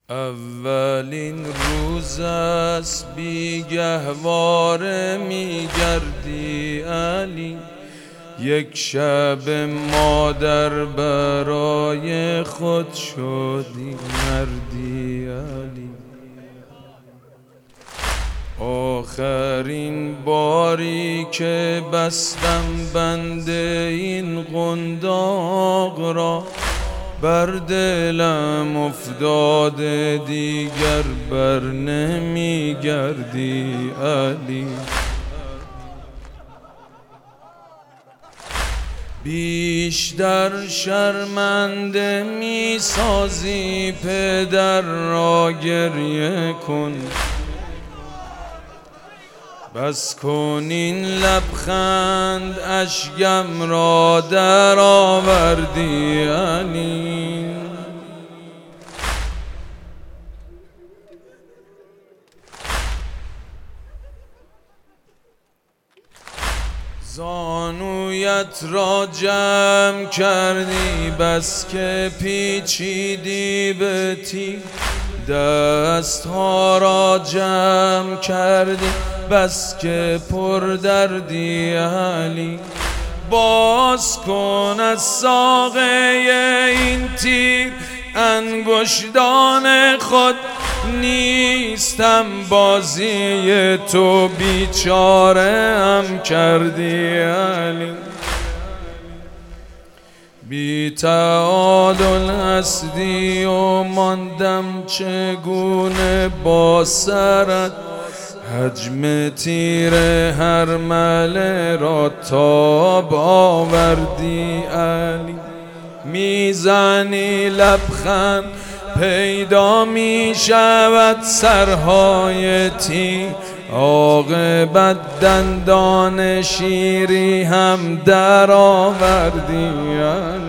اولین روز است بیگهواره میگردی علی، یک شب مادر برای خود شدی مردی علی. آخرین باری که بستم بند این قنداق را، بر دلم افتاده دیگر بر نمیگردی علی. بیشتر شرمنده میسازی پدر را، گریه کن بس کن این لبخند، اشکم را در آوردی علی. زانویت را جمع کردی بس که پیچیدی به تیر، دستها را جمع کردی بس که پر دردی علی. باز کن از ساقه این تیر انگشتان خود، نیستم بازی تو بیچاره هم کردی علی. بی تعادل هستی و ماندم چگونه با سرت، حجم تیر هر مله را تاب آوردی علی. میزنی لبخند پیدا می شود سرهای تیر، عاقبت دندان شیری هم در آوردی علی.